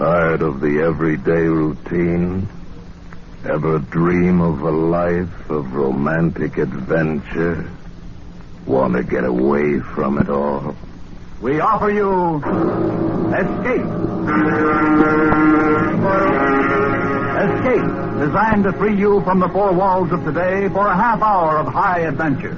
Tired of the everyday routine? Ever dream of a life of romantic adventure? Want to get away from it all? We offer you Escape. Escape, designed to free you from the four walls of today for a half hour of high adventure.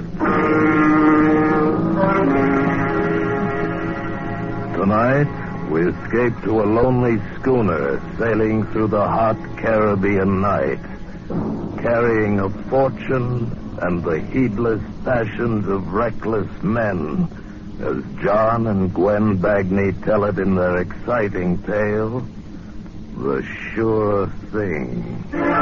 Tonight, we escape to a lonely schooner sailing through the hot Caribbean night, carrying a fortune and the heedless passions of reckless men, as John and Gwen Bagney tell it in their exciting tale, The Sure Thing.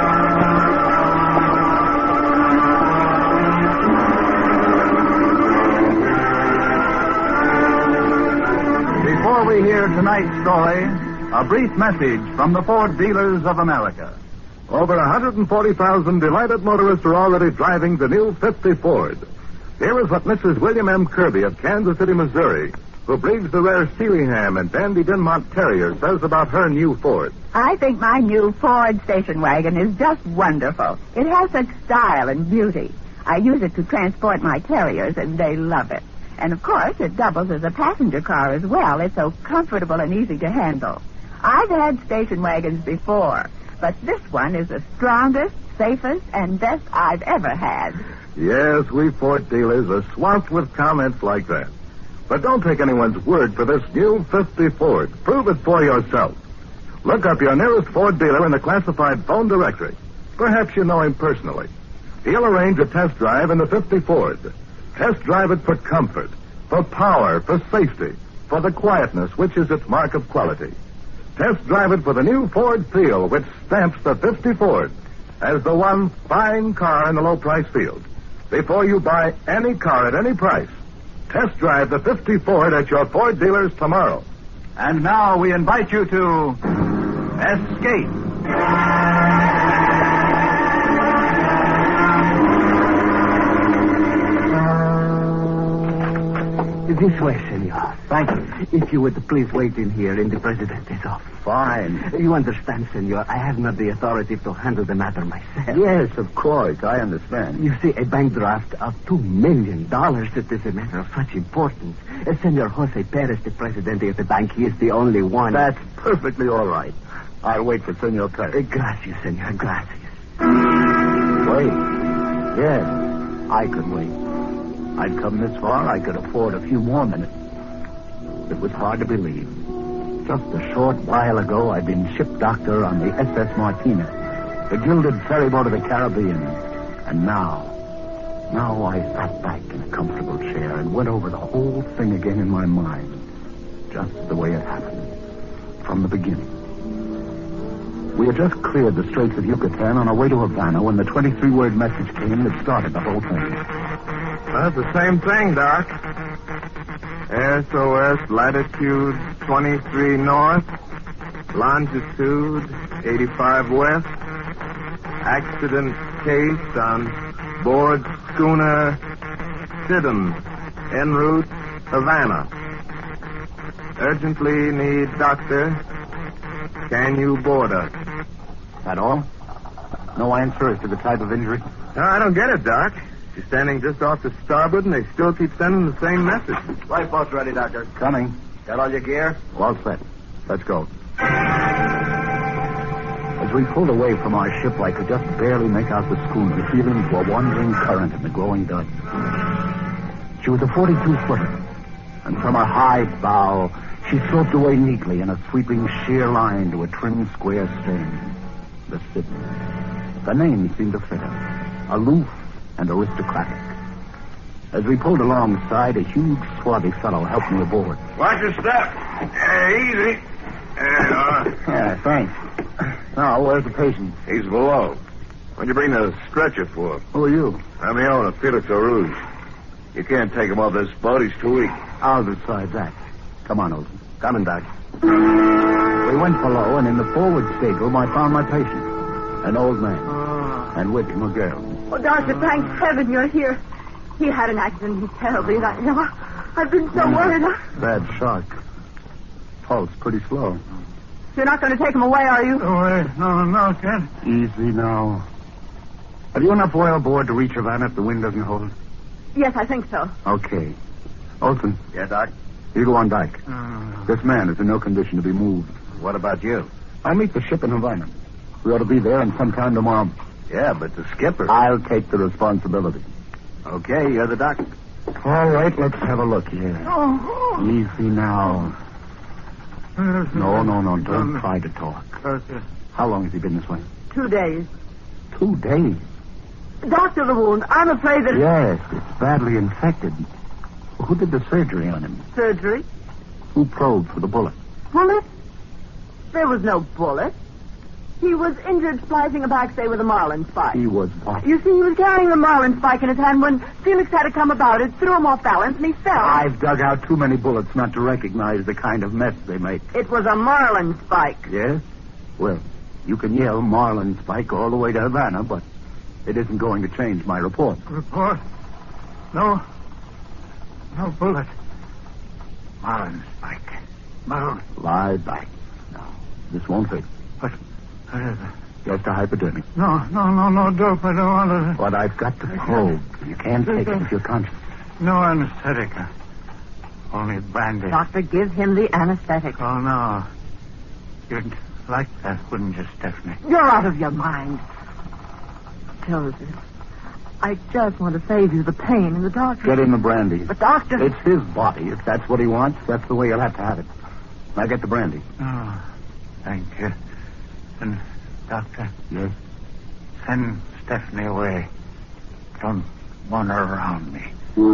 Before we hear tonight's story, a brief message from the Ford Dealers of America. Over 140,000 delighted motorists are already driving the new 50 Ford. Here is what Mrs. William M. Kirby of Kansas City, Missouri, who breeds the rare Sealyham and Dandy Dinmont Terrier, says about her new Ford. I think my new Ford station wagon is just wonderful. It has such style and beauty. I use it to transport my terriers, and they love it. And, of course, it doubles as a passenger car as well. It's so comfortable and easy to handle. I've had station wagons before, but this one is the strongest, safest, and best I've ever had. Yes, we Ford dealers are swamped with comments like that. But don't take anyone's word for this new 50 Ford. Prove it for yourself. Look up your nearest Ford dealer in the classified phone directory. Perhaps you know him personally. He'll arrange a test drive in the 50 Ford. Test drive it for comfort, for power, for safety, for the quietness which is its mark of quality. Test drive it for the new Ford feel which stamps the 50 Ford as the one fine car in the low-price field. Before you buy any car at any price, test drive the 50 Ford at your Ford dealers tomorrow. And now we invite you to Escape. This way, senor. Thank you. If you would please wait in here in the Presidente's office. Fine. You understand, senor, I have not the authority to handle the matter myself. Yes, of course. I understand. You see, a bank draft of $2 million, it is a matter of such importance. Senor Jose Perez, the Presidente of the bank, he is the only one. That's perfectly all right. I'll wait for Senor Perez. Gracias, senor, gracias. Wait. Yes, I could wait. I'd come this far, I could afford a few more minutes. It was hard to believe. Just a short while ago, I'd been ship doctor on the SS Martina, the gilded ferryboat of the Caribbean. And now I sat back in a comfortable chair and went over the whole thing again in my mind, just the way it happened, from the beginning. We had just cleared the Straits of Yucatan on our way to Havana when the 23-word message came that started the whole thing. That's the same thing, Doc. SOS latitude 23 north, longitude 85 west. Accident case on board schooner Sidham, en route Havana. Urgently need doctor. Can you board us? That all? No answer as to the type of injury? No, I don't get it, Doc. She's standing just off the starboard, and they still keep sending the same message. Lifeboat's ready, Doctor. Coming. Got all your gear? All set. Let's go. As we pulled away from our ship, I could just barely make out the schooner feeling into a wandering current in the glowing dark. She was a 42-footer, and from her high bow, she sloped away neatly in a sweeping sheer line to a trim square stern. The Sidney. The name seemed to fit her. Aloof and aristocratic. As we pulled alongside, a huge, swarthy fellow helped me aboard. Watch your step. Easy. Yeah, thanks. Now, where's the patient? He's below. What'd you bring the stretcher for? Who are you? I'm the owner, Felix Rouge. You can't take him off this boat. He's too weak. I'll decide that. Come on, Olsen. Coming back. We went below, and in the forward stateroom, I found my patient. An old man. And with him a girl. Oh, Doctor, thank heaven you're here. He had an accident. He's terribly ill. I've been so worried. Bad shock. Pulse pretty slow. You're not going to take him away, are you? Away? No, Kid. Easy now. Have you enough oil aboard to reach Havana if the wind doesn't hold? Yes, I think so. Okay. Olson, Yeah, Doc? you go on deck. This man is in no condition to be moved. What about you? I'll meet the ship in Havana. We ought to be there in some time tomorrow. Yeah, but the skipper... I'll take the responsibility. Okay, you're the doc. All right, let's have a look here. Easy now. No. Don't try to talk. How long has he been this way? 2 days. 2 days? Doctor, the wound. I'm afraid that... Yes, it's badly infected. Who did the surgery on him? Surgery? Who probed for the bullet? Bullet? There was no bullet. He was injured splicing a backstay with a marlin spike. He was what? You see, he was carrying a marlin spike in his hand when Felix had to come about it, threw him off balance, and he fell. I've dug out too many bullets not to recognize the kind of mess they make. It was a marlin spike. Yes? Well, you can yell marlin spike all the way to Havana, but it isn't going to change my report. Report? No bullet. Marlin spike. Marlin. Lie back. No, this won't hurt. What is it? Just a hypodermic. No, dope. I don't want to. But I've got to probe. You can't take it if you're conscious. No anesthetic. Only brandy. Doctor, give him the anesthetic. Oh, no. You'd like that, wouldn't you, Stephanie? You're out of your mind. Joseph, I just want to save you the pain and the doctor. Get him the brandy. But, Doctor... It's his body. If that's what he wants, that's the way he'll have to have it. Now get the brandy. Oh, thank you. And, Doctor? Yes? Send Stephanie away. Don't want her around me.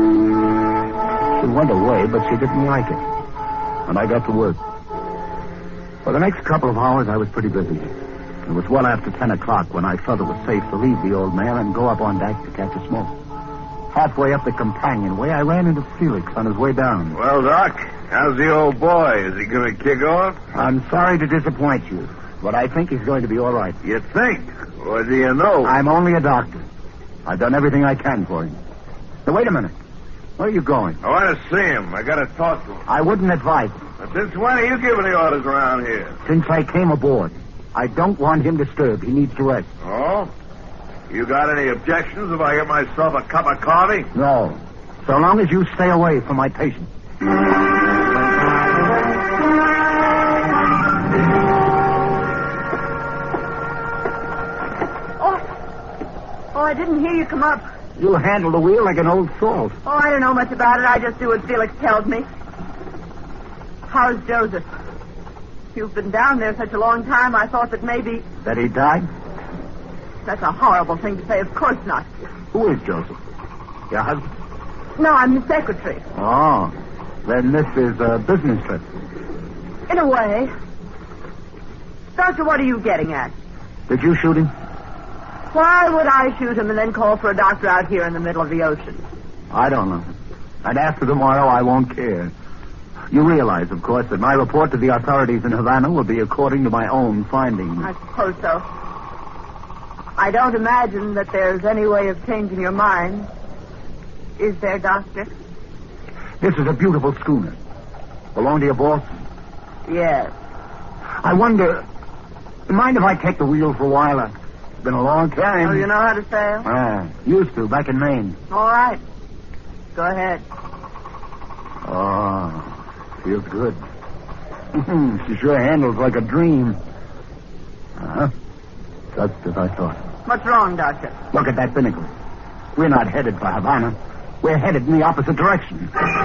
She went away, but she didn't like it. And I got to work. For the next couple of hours, I was pretty busy. It was well after 10 o'clock when I felt it was safe to leave the old man and go up on deck to catch a smoke. Halfway up the companionway, I ran into Felix on his way down. Well, Doc, how's the old boy? Is he going to kick off? I'm sorry to disappoint you, but I think he's going to be all right. You think? Or do you know? I'm only a doctor. I've done everything I can for him. Now, wait a minute. Where are you going? I want to see him. I got to talk to him. I wouldn't advise it. But since when are you giving the orders around here? Since I came aboard. I don't want him disturbed. He needs to rest. Oh? You got any objections if I get myself a cup of coffee? No. So long as you stay away from my patient. Oh, I didn't hear you come up. You handle the wheel like an old salt. Oh, I don't know much about it. I just do what Felix tells me. How's Joseph? You've been down there such a long time, I thought that maybe... That he died? That's a horrible thing to say. Of course not. Who is Joseph? Your husband? No, I'm the secretary. Oh. Then this is a business trip. In a way. Doctor, what are you getting at? Did you shoot him? Why would I shoot him and then call for a doctor out here in the middle of the ocean? I don't know. And after tomorrow, I won't care. You realize, of course, that my report to the authorities in Havana will be according to my own findings. I suppose so. I don't imagine that there's any way of changing your mind. Is there, Doctor? This is a beautiful schooner. Belong to your boss? Yes. I wonder... Mind if I take the wheel for a while? It's been a long time. Oh, you know how to sail? Used to, back in Maine. All right. Go ahead. Oh... Feels good. She sure handles like a dream. Just as I thought. What's wrong, Doctor? Look at that binnacle. We're not headed for Havana. We're headed in the opposite direction.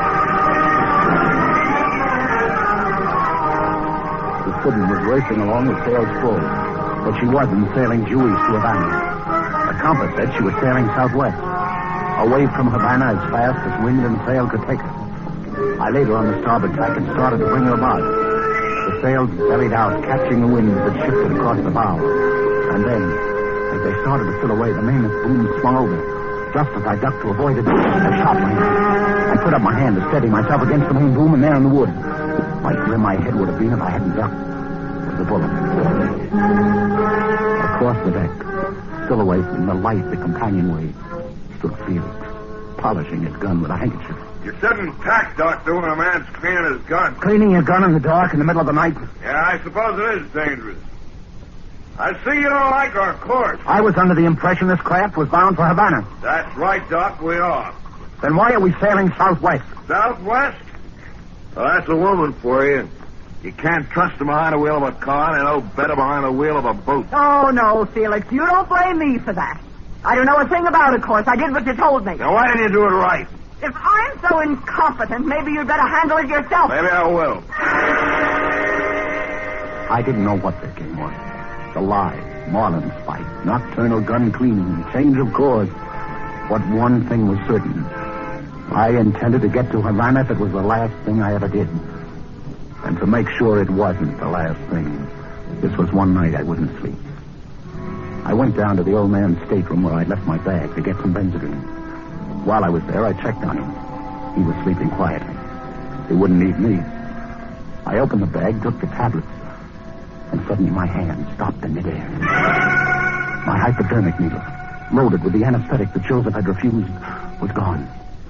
The Sidon was racing along with sails full, but she wasn't sailing due east to Havana. The compass said she was sailing southwest, away from Havana as fast as wind and sail could take her. I laid her on the starboard tack and started to bring her about. The sails bellied out, catching the wind that shifted across the bow. And then, as they started to fill away, the mainmast boom swung over. Just as I ducked to avoid it, a shot went off. I put up my hand to steady myself against the main boom, and there in the wood, right where my head would have been if I hadn't ducked, was the bullet. Across the deck, still away from the light, the companionway, stood Felix, polishing his gun with a handkerchief. You shouldn't tack, Doctor, when a man's cleaning his gun. Cleaning your gun in the dark in the middle of the night? Yeah, I suppose it is dangerous. I see you don't like our course. I was under the impression this craft was bound for Havana. That's right, Doc, we are. Then why are we sailing southwest? Southwest? Well, that's a woman for you. You can't trust her behind the wheel of a car and no better behind the wheel of a boat. Oh, no, Felix. You don't blame me for that. I don't know a thing about it, of course. I did what you told me. Now, why didn't you do it right? If I'm so incompetent, maybe you'd better handle it yourself. Maybe I will. I didn't know what their game was. The lie, Marlin's fight, nocturnal gun cleaning, change of course. But one thing was certain. I intended to get to Havana if it was the last thing I ever did. And to make sure it wasn't the last thing, this was one night I wouldn't sleep. I went down to the old man's stateroom where I'd left my bag to get some Benzedrine. While I was there, I checked on him. He was sleeping quietly. He wouldn't need me. I opened the bag, took the tablets, and suddenly my hand stopped in midair. My hypodermic needle, loaded with the anesthetic that Joseph had refused, was gone.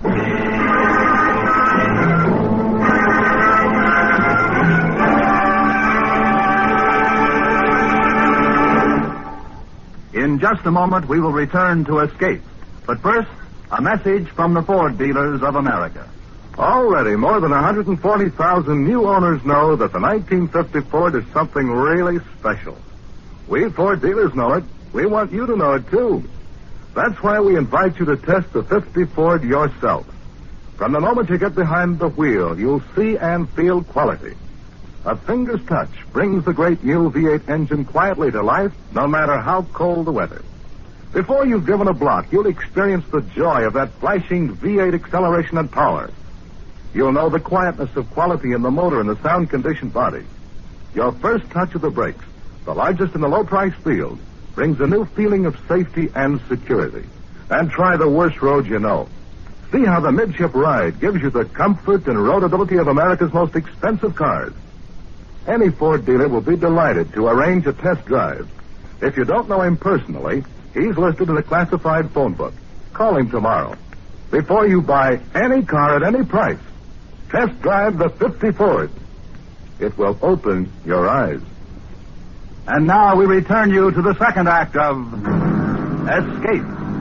In just a moment, we will return to Escape. But first, a message from the Ford dealers of America. Already, more than 140,000 new owners know that the 1950 Ford is something really special. We Ford dealers know it. We want you to know it, too. That's why we invite you to test the 50 Ford yourself. From the moment you get behind the wheel, you'll see and feel quality. A finger's touch brings the great new V8 engine quietly to life, no matter how cold the weather. Before you've driven a block, you'll experience the joy of that flashing V8 acceleration and power. You'll know the quietness of quality in the motor and the sound-conditioned body. Your first touch of the brakes, the largest in the low-price field, brings a new feeling of safety and security. And try the worst road you know. See how the midship ride gives you the comfort and roadability of America's most expensive cars. Any Ford dealer will be delighted to arrange a test drive. If you don't know him personally, he's listed in the classified phone book. Call him tomorrow. Before you buy any car at any price, test drive the 50 Ford. It will open your eyes. And now we return you to the second act of Escape.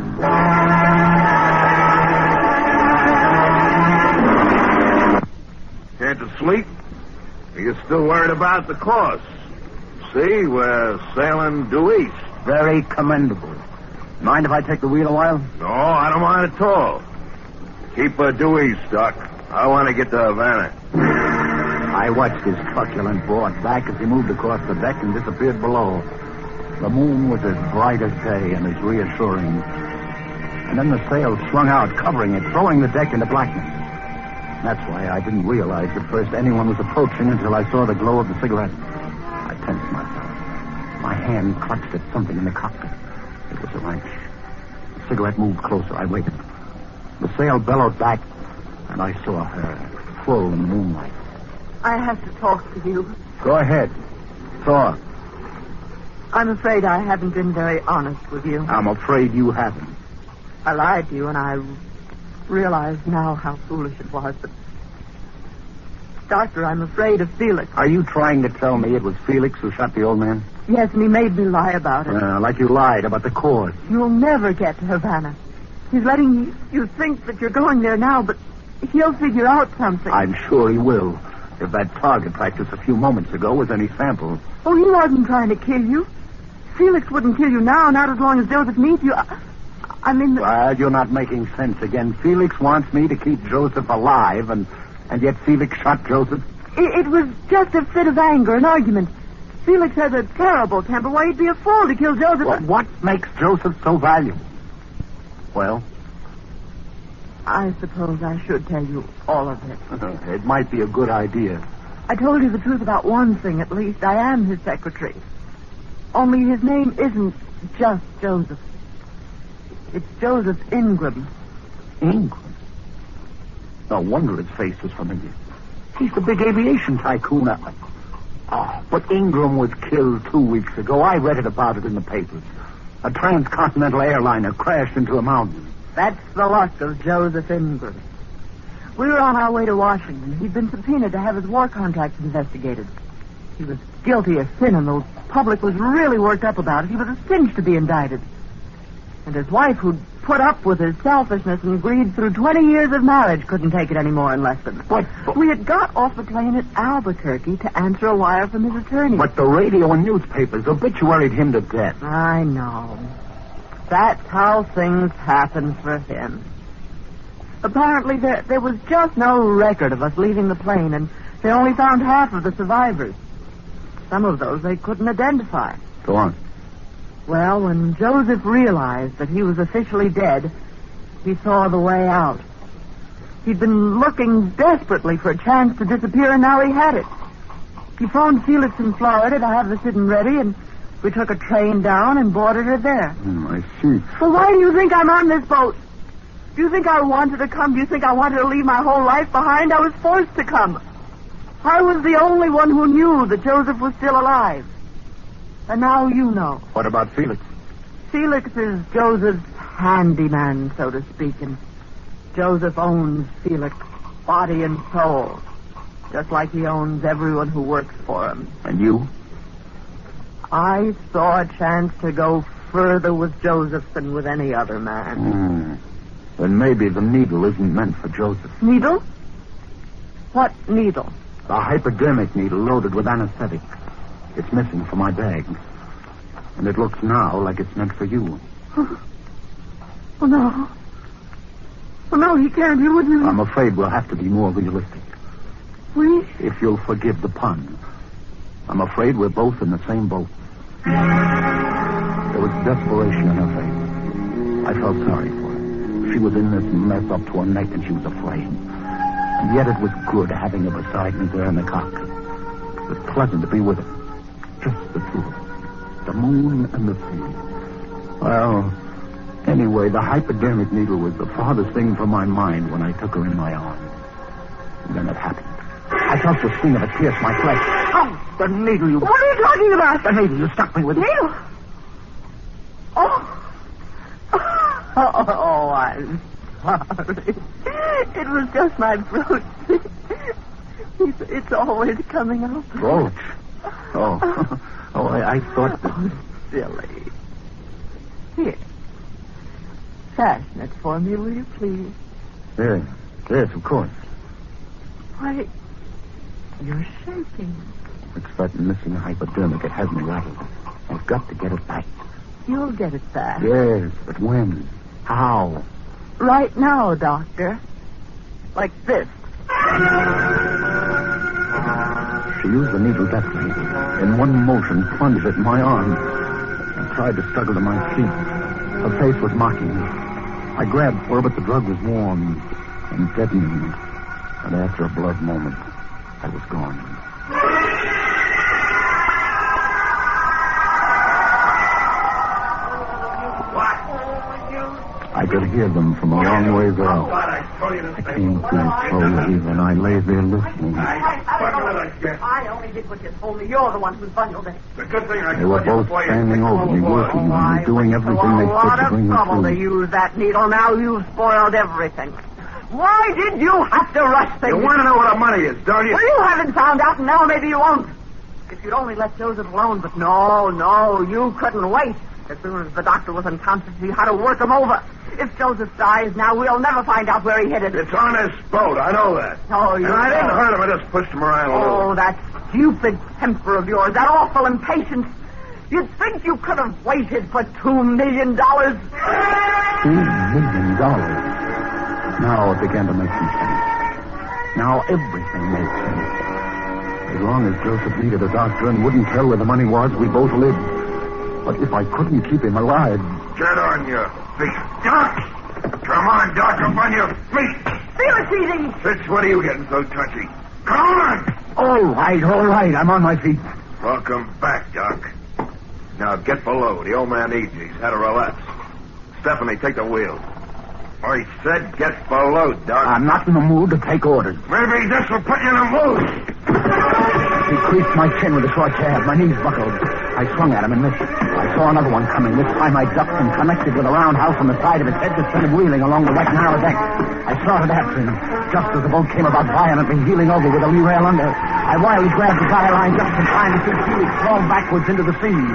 Can't you sleep? Are you still worried about the course? See, we're sailing due east. Very commendable. Mind if I take the wheel a while? No, I don't mind at all. Keep her due east, Doc. I want to get to Havana. I watched his truculent broad back as he moved across the deck and disappeared below. The moon was as bright as day and as reassuring. And then the sails swung out, covering it, throwing the deck into blackness. That's why I didn't realize at first anyone was approaching until I saw the glow of the cigarette. I tensed myself. My hand clutched at something in the cockpit. It was a wrench. The cigarette moved closer. I waited. The sail bellowed back, and I saw her, full in the moonlight. I have to talk to you. Go ahead. Talk. I'm afraid I haven't been very honest with you. I'm afraid you haven't. I lied to you, and I realize now how foolish it was, but... Doctor, I'm afraid of Felix. Are you trying to tell me it was Felix who shot the old man? Yes, and he made me lie about it. Like you lied about the course. You'll never get to Havana. He's letting you think that you're going there now, but he'll figure out something. I'm sure he will. If that target practice a few moments ago was any sample. Oh, he wasn't trying to kill you. Felix wouldn't kill you now, not as long as Joseph needs you. I mean... You're not making sense again. Felix wants me to keep Joseph alive, and yet Felix shot Joseph? It was just a fit of anger, an argument. Felix has a terrible temper. Why, he'd be a fool to kill Joseph. Well, what makes Joseph so valuable? Well? I suppose I should tell you all of it. It might be a good idea. I told you the truth about one thing, at least. I am his secretary. Only his name isn't just Joseph. It's Joseph Ingram. Ingram? No wonder his face is familiar. He's the big aviation tycoon. But Ingram was killed 2 weeks ago. I read it about it in the papers. A transcontinental airliner crashed into a mountain. That's the luck of Joseph Ingram. We were on our way to Washington. He'd been subpoenaed to have his war contracts investigated. He was guilty of sin, and the public was really worked up about it. He was a cinch to be indicted. And his wife, who'd put up with his selfishness and greed through 20 years of marriage, couldn't take it anymore and left him. But We had got off the plane at Albuquerque to answer a wire from his attorney. the radio and newspapers obituaried him to death. I know. That's how things happen for him. Apparently, there was just no record of us leaving the plane, and they only found half of the survivors. Some of those they couldn't identify. Go on. Well, when Joseph realized that he was officially dead, he saw the way out. He'd been looking desperately for a chance to disappear, and now he had it. He phoned Felix in Florida to have the sitting ready, and we took a train down and boarded her there. I see. Well, why do you think I'm on this boat? Do you think I wanted to come? Do you think I wanted to leave my whole life behind? I was forced to come. I was the only one who knew that Joseph was still alive. And now you know. What about Felix? Felix is Joseph's handyman, so to speak, and Joseph owns Felix, body and soul, just like he owns everyone who works for him. And you? I saw a chance to go further with Joseph than with any other man. Then maybe the needle isn't meant for Joseph. Needle? What needle? The hypodermic needle loaded with anesthetic. It's missing from my bag. And it looks now like it's meant for you. Oh, no. Oh, no, he can't. He wouldn't. I'm afraid we'll have to be more realistic. We? If you'll forgive the pun. I'm afraid we're both in the same boat. There was desperation in her face. I felt sorry for her. She was in this mess up to her neck, and she was afraid. And yet it was good having her beside me there in the cockpit. It was pleasant to be with her. Just the two of us. The moon and the sea. Well, anyway, the hypodermic needle was the farthest thing from my mind when I took her in my arms. And then it happened. I felt the sting of it pierce my flesh. Oh, the needle you... What are you talking about? The needle you stuck me with. Needle? Oh. Oh, I'm sorry. It was just my brooch. It's always coming out. Brooch? Oh. Oh, I thought that... Oh, silly. Here. Fasten it for me, will you, please? Yes, of course. Why, you're shaking. It's that missing hypodermic. It has me rattled. I've got to get it back. You'll get it back. Yes, but when? How? Right now, Doctor. Like this. She used the needle deftly. In one motion, plunged it in my arm. I tried to struggle to my feet. Her face was mocking me. I grabbed for her, but the drug was warm and deadening. And after a blurred moment, I was gone. I could hear them from a long ways off. I came to slowly, and I lay there listening. I only did what you told me. You're the one who bundled it. They were both standing over me, working on me, doing everything they could to bring me trouble to through. use that needle. Now you've spoiled everything. Why did you have to rush things? You want to know what the money is, don't you? Well, you haven't found out, and now maybe you won't. If you'd only let Joseph alone, but no, you couldn't wait. As soon as the doctor was unconscious, you had to work him over. If Joseph dies now, we'll never find out where he hid it. It's on this boat, I know that. Oh, you And I didn't know. hurt him, I just pushed him around a little. Oh, that stupid temper of yours, that awful impatience. You'd think you could have waited for $2 million. $2 million. Now it began to make some sense. Now everything made sense. As long as Joseph needed a doctor and wouldn't tell where the money was, we both lived. But if I couldn't keep him alive... Get on your feet. Doc! Come on, Doc, up on your feet. Felix, easy. Fitz, what are you getting so touchy? Come on! All right, I'm on my feet. Welcome back, Doc. Now get below. The old man needs you. He's had a relapse. Stephanie, take the wheel. I said get below, Doc. I'm not in the mood to take orders. Maybe this will put you in the mood. He creased my chin with a short jab. My knees buckled. I swung at him and missed. I saw another one coming. This time I ducked and connected with a roundhouse on the side of his head that sent him reeling along the wet, narrow deck. I started after him. Just as the boat came about violently, heeling over with the lee rail under, I wildly grabbed the guy line just in time to see Felix fall backwards into the sea.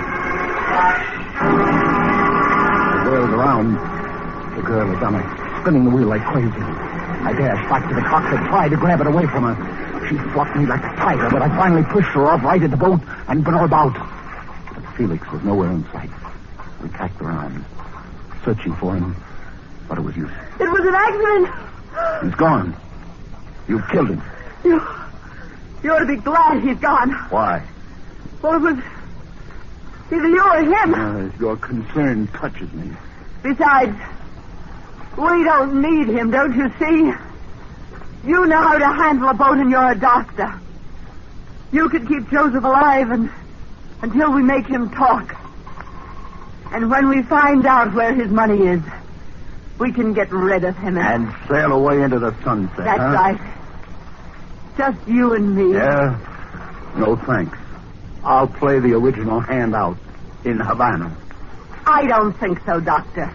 I whirled around. The girl was on it, spinning the wheel like crazy. I dashed back to the cockpit, tried to grab it away from her. She flopped me like a tiger, but I finally pushed her off, righted the boat, and brought her about. But Felix was nowhere in sight. We tacked around, searching for him, but it was useless. It was an accident. He's gone. You've killed him. You ought to be glad he's gone. Why? Well, it was either you or him. Your concern touches me. Besides, we don't need him, don't you see? You know how to handle a boat and you're a doctor. You could keep Joseph alive until we make him talk. And when we find out where his money is, we can get rid of him. And sail away into the sunset, That's right. Just you and me. Yeah? No, thanks. I'll play the original hand out in Havana. I don't think so, Doctor.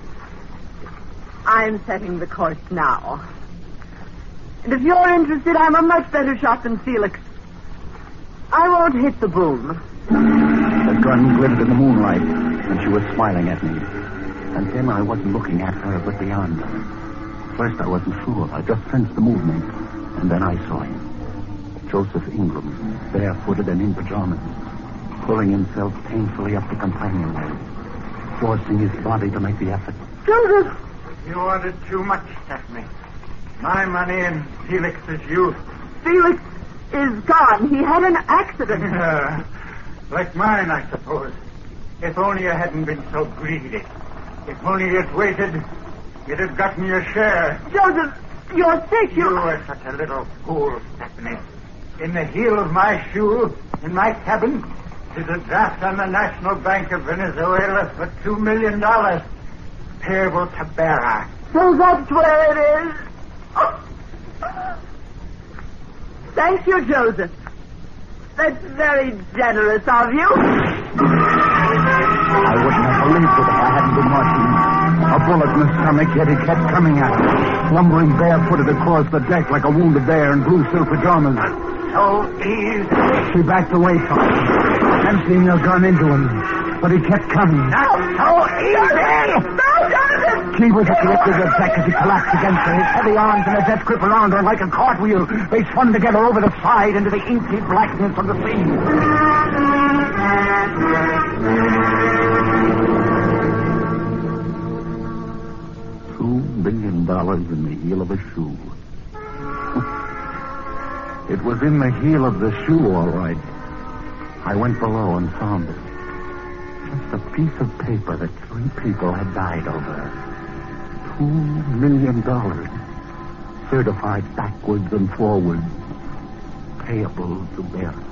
I'm setting the course now. And if you're interested, I'm a much better shot than Felix. I won't hit the boom. The gun glittered in the moonlight, and she was smiling at me. And then I wasn't looking at her, but beyond her. First, I wasn't sure. I just sensed the movement. And then I saw him. Joseph Ingram, barefooted and in pajamas, pulling himself painfully up the companionway, forcing his body to make the effort. Joseph! You ordered too much, Stephanie. My money and Felix's youth. Felix is gone. He had an accident. Like mine, I suppose. If only you hadn't been so greedy. If only you'd waited, you'd have gotten your share. Joseph, you're sick. You were such a little fool, Stephanie. In the heel of my shoe, in my cabin, is a draft on the National Bank of Venezuela for $2 million. Payable to bearer. So that's where it is. Oh. Thank you, Joseph. That's very generous of you. I wouldn't have believed it if I hadn't been watching. A bullet in the stomach, yet he kept coming at her, lumbering barefooted across the deck like a wounded bear in blue silk pajamas. So easy. She backed away from him, emptying her gun into him, but he kept coming. Not so easy! She was at the edge of the deck as he collapsed against her, his heavy arms and a death grip around her like a cartwheel. They spun together over the side into the inky blackness of the sea. $2 billion in the heel of a shoe. It was in the heel of the shoe, all right. I went below and found it. Just a piece of paper that 3 people had died over. $2 million. Certified backwards and forwards. Payable to bearer.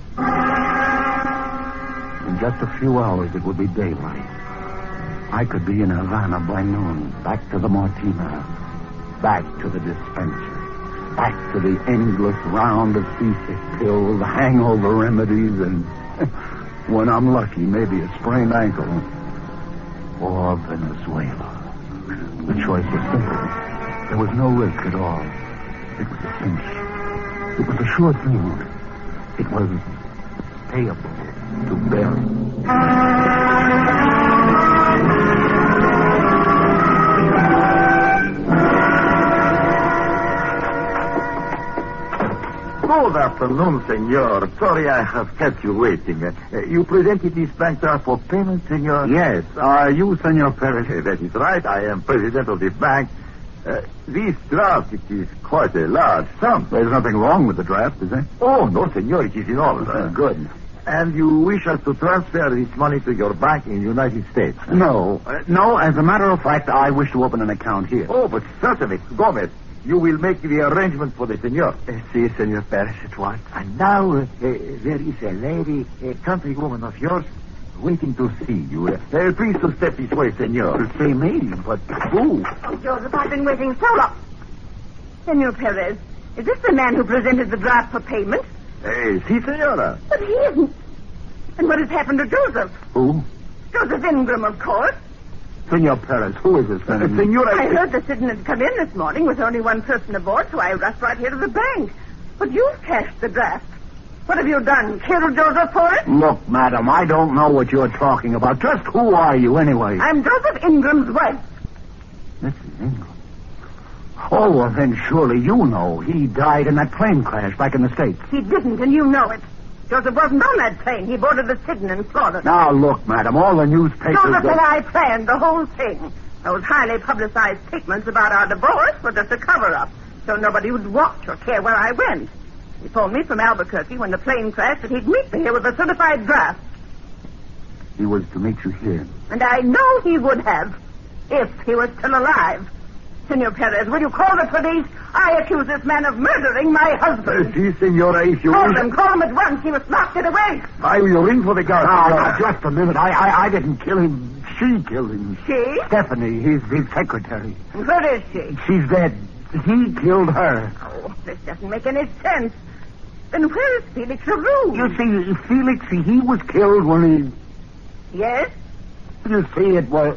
In just a few hours, it would be daylight. I could be in Havana by noon. Back to the Martina. Back to the dispenser. Back to the endless round of seasick pills, hangover remedies, and when I'm lucky, maybe a sprained ankle. Or Venezuela. The choice was simple. There was no risk at all. It was a cinch. It was a sure thing. It was payable to bearer. Good afternoon, senor. Sorry I have kept you waiting. You presented this bank draft for payment, senor? Yes. Are you, Senor Perez? That is right. I am president of the bank. This draft, it is quite a large sum. There's nothing wrong with the draft, is there? Oh, no, senor. It is in order. Good. And you wish us to transfer this money to your bank in the United States? No. No, as a matter of fact, I wish to open an account here. Oh, but certainly. Gomez, you will make the arrangement for the senor. Si, Senor Perez, at once. And now, there is a lady, a countrywoman of yours, waiting to see you. Please to step this way, senor. To see me? But who? Oh, Joseph, I've been waiting so long. Senor Perez, is this the man who presented the draft for payment? Si, senora. But he isn't. And what has happened to Joseph? Who? Joseph Ingram, of course. Senor Perez, who is this man? Senora... I heard the Sidon had come in this morning with only one person aboard, so I rushed right here to the bank. But you've cashed the draft. What have you done? Killed Joseph for it? Look, madam, I don't know what you're talking about. Just who are you, anyway? I'm Joseph Ingram's wife. Mrs. Ingram. Oh, well, then surely you know. He died in that plane crash back in the States. He didn't, and you know it. Joseph wasn't on that plane. He boarded the Sidon in Florida. Now, look, madam, all the newspapers... Joseph and I planned the whole thing. Those highly publicized statements about our divorce were just a cover-up, so nobody would watch or care where I went. He phoned me from Albuquerque when the plane crashed that he'd meet me here with a certified draft. He was to meet you here. And I know he would have, if he was still alive. Senor Perez, will you call the police? I accuse this man of murdering my husband. Si, senora, if you... Call him at once. He must not get away. I will ring for the guard. Now, just a minute. I didn't kill him. She killed him. She? Stephanie, his secretary. And where is she? She's dead. He killed her. Oh, this doesn't make any sense. Then where is Felix LaRue? You see, Felix, he was killed when he... Yes? You see, it was...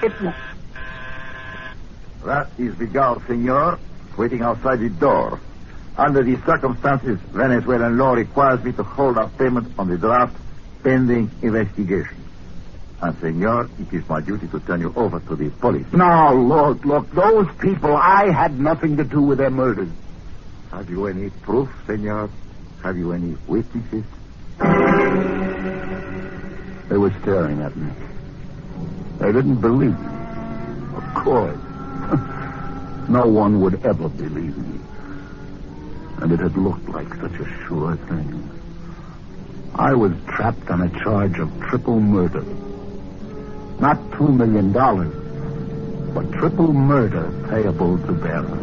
That is the guard, senor, waiting outside the door. Under these circumstances, Venezuelan law requires me to hold up payment on the draft pending investigation. And, senor, it is my duty to turn you over to the police. No, look, those people, I had nothing to do with their murders. Have you any proof, senor? Have you any witnesses? They were staring at me. They didn't believe me. Of course. No one would ever believe me. And it had looked like such a sure thing. I was trapped on a charge of triple murder. Not $2 million, but triple murder payable to bearer.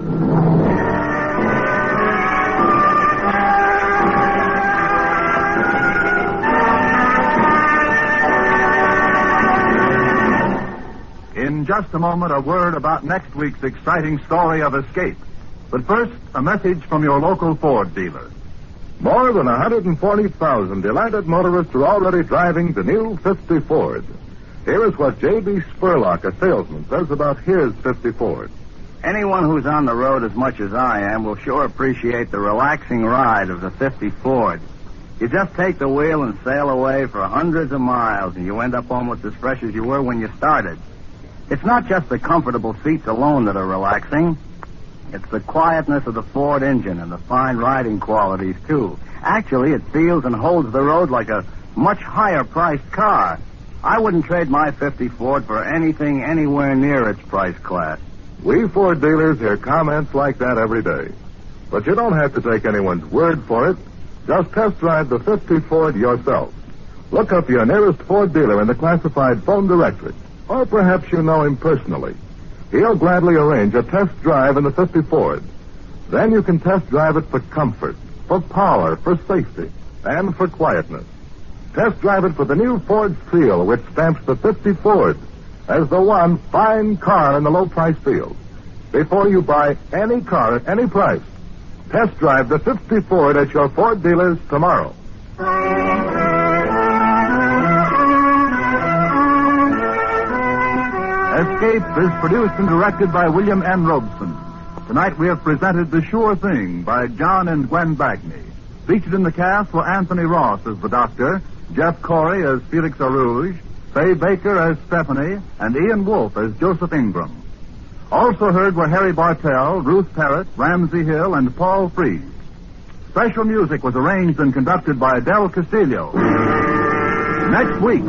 In just a moment, a word about next week's exciting story of escape. But first, a message from your local Ford dealer. More than 140,000 delighted motorists are already driving the new 50 Ford. Here is what J.B. Spurlock, a salesman, says about his 50 Ford. Anyone who's on the road as much as I am will sure appreciate the relaxing ride of the 50 Ford. You just take the wheel and sail away for hundreds of miles, and you end up almost as fresh as you were when you started. It's not just the comfortable seats alone that are relaxing. It's the quietness of the Ford engine and the fine riding qualities, too. Actually, it feels and holds the road like a much higher-priced car. I wouldn't trade my 50 Ford for anything anywhere near its price class. We Ford dealers hear comments like that every day. But you don't have to take anyone's word for it. Just test drive the 50 Ford yourself. Look up your nearest Ford dealer in the classified phone directory. Or perhaps you know him personally. He'll gladly arrange a test drive in the 50 Ford. Then you can test drive it for comfort, for power, for safety, and for quietness. Test drive it for the new Ford seal, which stamps the 50 Ford as the one fine car in the low-price field. Before you buy any car at any price, test drive the 50 Ford at your Ford dealers tomorrow. Escape is produced and directed by William N. Robeson. Tonight we have presented The Sure Thing by John and Gwen Bagney. Featured in the cast were Anthony Ross as the doctor, Jeff Corey as Felix Arouge, Faye Baker as Stephanie, and Ian Wolfe as Joseph Ingram. Also heard were Harry Bartell, Ruth Parrott, Ramsey Hill, and Paul Frees. Special music was arranged and conducted by Del Castillo. Next week...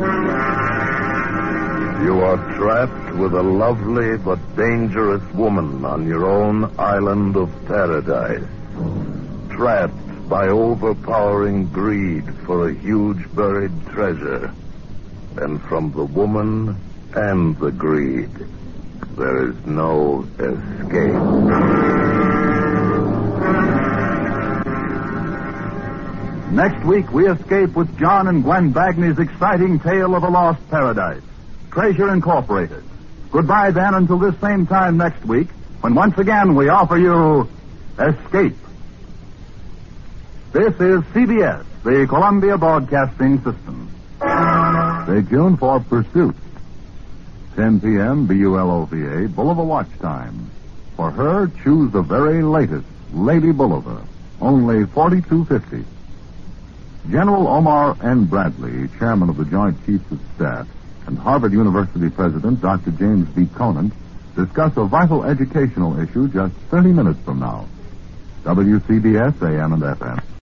You are trapped with a lovely but dangerous woman on your own island of paradise. Trapped by overpowering greed for a huge buried treasure. And from the woman and the greed, there is no escape. Next week, we escape with John and Gwen Bagney's exciting tale of a lost paradise. Treasure Incorporated. Goodbye then until this same time next week, when once again we offer you Escape. This is CBS, the Columbia Broadcasting System. Stay tuned for Pursuit. 10 p.m. BULOVA, Bulova Watch Time. For her, choose the very latest Lady Bulova, only $42.50. General Omar N. Bradley, chairman of the Joint Chiefs of Staff, and Harvard University President Dr. James B. Conant discuss a vital educational issue just 30 minutes from now. WCBS AM and FM.